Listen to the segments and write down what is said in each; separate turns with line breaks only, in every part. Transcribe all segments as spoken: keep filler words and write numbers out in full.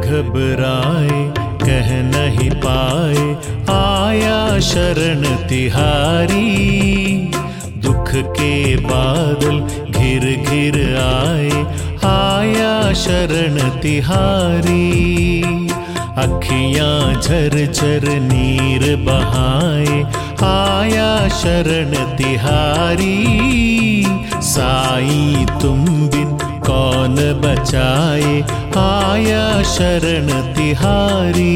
घबराए कह नहीं पाए, आया शरण तिहारी। दुख के बादल घिर घिर आए, आया शरण तिहारी। अखियां झरझर नीर बहाए, आया शरण तिहारी। साईं तुम बिन कौन बचाए, आया शरण तिहारी।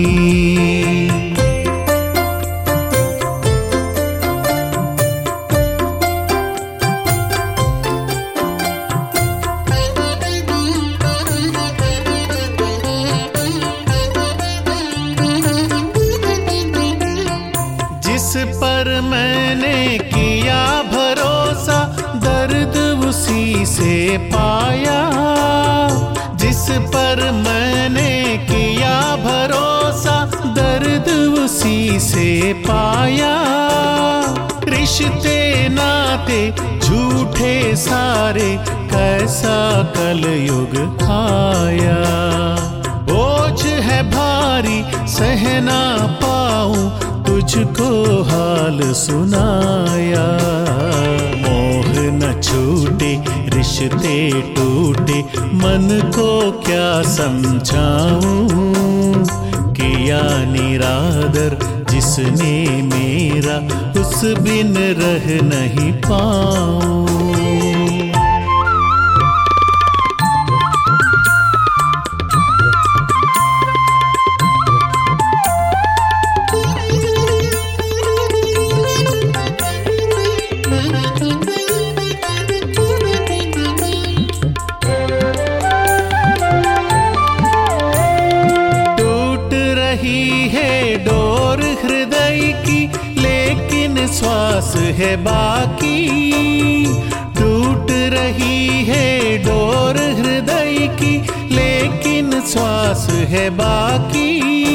जिस पर मैंने किया भरोसा, दर्द उसी से पाया। जिस पर मैंने किया भरोसा, दर्द उसी से पाया। रिश्ते नाते झूठे सारे, कैसा कलयुग आया। बोझ है भारी सह ना पाऊं, तुझको हाल सुनाया। मोह न छूटे रिश्ते टूटे, मन को क्या समझाऊं। किया निरादर जिसने मेरा, उस बिन रह नहीं पाऊं। डोर हृदय की लेकिन श्वास है बाकी। टूट रही है डोर हृदय की लेकिन श्वास है बाकी।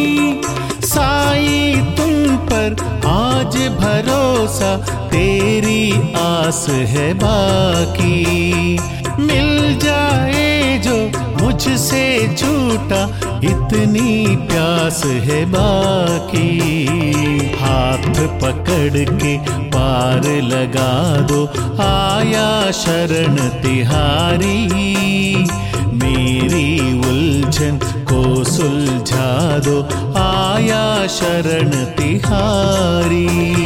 साईं तुम पर आज भरोसा, तेरी आस है बाकी। मिल जाए जो मुझसे छूटा, इतनी प्यास है बाकी। हाथ पकड़ के पार लगा दो, आया शरण तिहारी। मेरी उलझन को सुलझा दो, आया शरण तिहारी।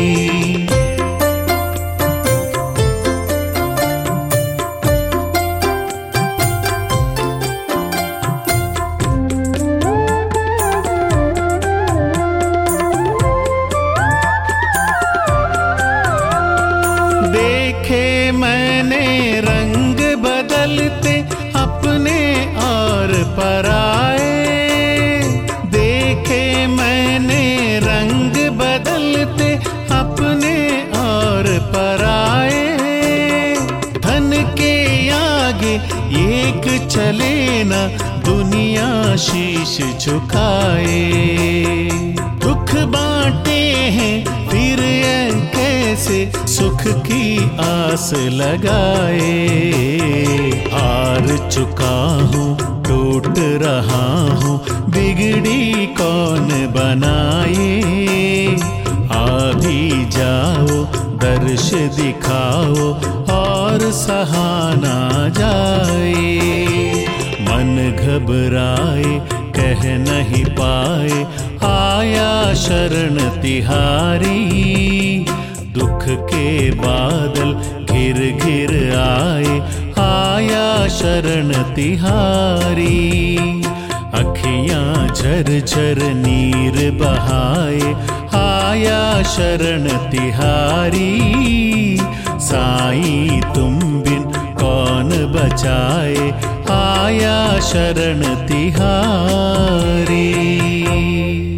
देखे मैंने रंग बदलते, अपने और पराए। देखे मैंने रंग बदलते, अपने और पराए। धन के आगे एक चले ना, दुनिया शीश झुकाए। दुख बांटे हैं फिर कैसे, सुख की आस लगाए। हार चुका हूँ टूट रहा हूँ, बिगड़ी कौन बनाए। आ भी जाओ दर्श दिखाओ, और सहाना जाए। मन घबराए कह नहीं पाए, आया शरण तिहारी। दुख के बादल घिर घिर आए, आया शरण तिहारी। अखियां झरझर नीर बहाए, आया शरण तिहारी। साईं तुम बिन कौन बचाए, आया शरण तिहारी।